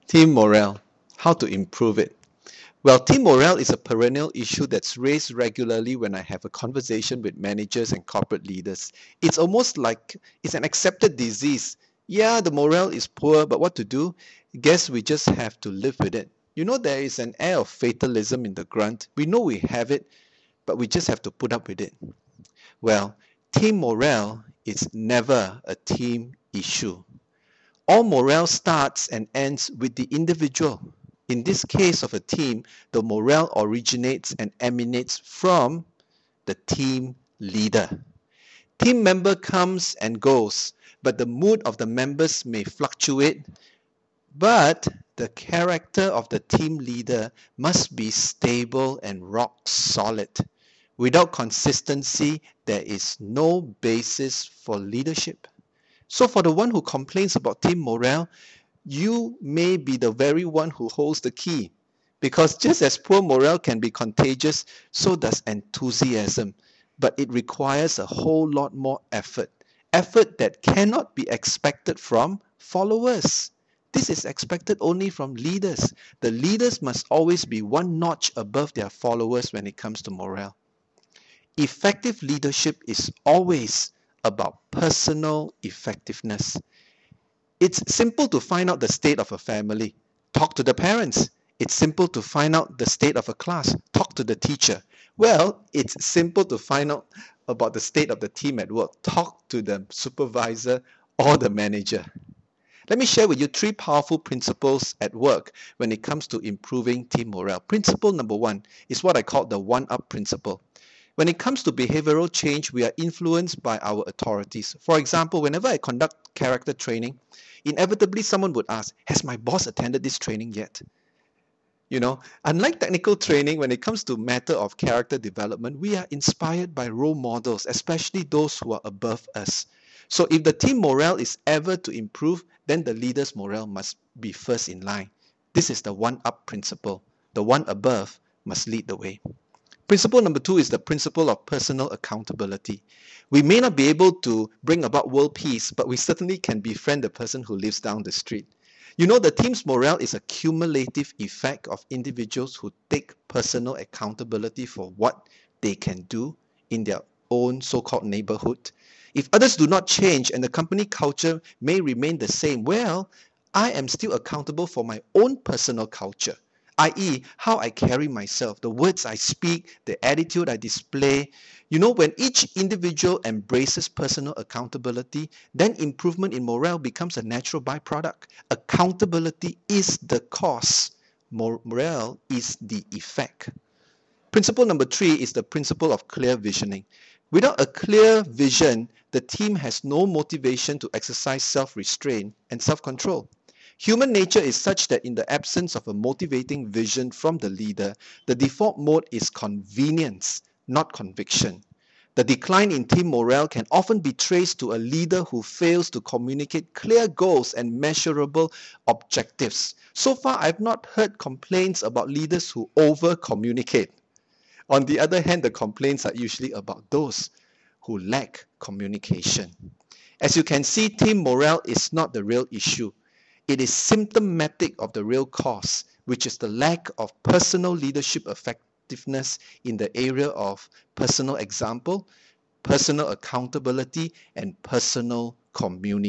Team morale, how to improve it? Well, team morale is a perennial issue that's raised regularly when I have a conversation with managers and corporate leaders. It's almost like it's an accepted disease. Yeah, the morale is poor, but what to do? Guess we just have to live with it. You know, there is an air of fatalism in the grunt. We know we have it, but we just have to put up with it. Well, team morale is never a team issue. All morale starts and ends with the individual. In this case of a team, the morale originates and emanates from the team leader. Team member comes and goes, but the mood of the members may fluctuate, but the character of the team leader must be stable and rock solid. Without consistency, there is no basis for leadership. So for the one who complains about team morale, you may be the very one who holds the key. Because just as poor morale can be contagious, so does enthusiasm. But it requires a whole lot more effort. Effort that cannot be expected from followers. This is expected only from leaders. The leaders must always be one notch above their followers when it comes to morale. Effective leadership is always about personal effectiveness. It's simple to find out the state of a family. Talk to the parents. It's simple to find out the state of a class. Talk to the teacher. Well, it's simple to find out about the state of the team at work. Talk to the supervisor or the manager. Let me share with you 3 powerful principles at work when it comes to improving team morale. Principle number 1 is what I call the 1-up principle. When it comes to behavioral change, we are influenced by our authorities. For example, whenever I conduct character training, inevitably someone would ask, has my boss attended this training yet? You know, unlike technical training, when it comes to matter of character development, we are inspired by role models, especially those who are above us. So if the team morale is ever to improve, then the leader's morale must be first in line. This is the 1-up principle. The one above must lead the way. Principle number 2 is the principle of personal accountability. We may not be able to bring about world peace, but we certainly can befriend the person who lives down the street. You know, the team's morale is a cumulative effect of individuals who take personal accountability for what they can do in their own so-called neighborhood. If others do not change and the company culture may remain the same, well, I am still accountable for my own personal culture, i.e., how I carry myself, the words I speak, the attitude I display. You know, when each individual embraces personal accountability, then improvement in morale becomes a natural byproduct. Accountability is the cause. Morale is the effect. Principle number 3 is the principle of clear visioning. Without a clear vision, the team has no motivation to exercise self-restraint and self-control. Human nature is such that in the absence of a motivating vision from the leader, the default mode is convenience, not conviction. The decline in team morale can often be traced to a leader who fails to communicate clear goals and measurable objectives. So far, I've not heard complaints about leaders who over-communicate. On the other hand, the complaints are usually about those who lack communication. As you can see, team morale is not the real issue. It is symptomatic of the real cause, which is the lack of personal leadership effectiveness in the area of personal example, personal accountability, and personal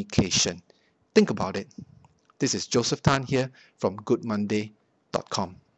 communication. Think about it. This is Joseph Tan here from goodmonday.com.